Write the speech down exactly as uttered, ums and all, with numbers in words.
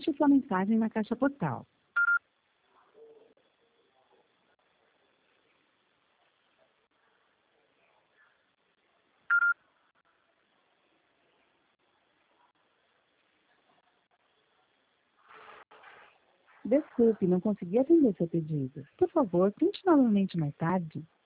Deixe sua mensagem na caixa postal. Desculpe, não consegui atender seu pedido. Por favor, tente novamente mais tarde.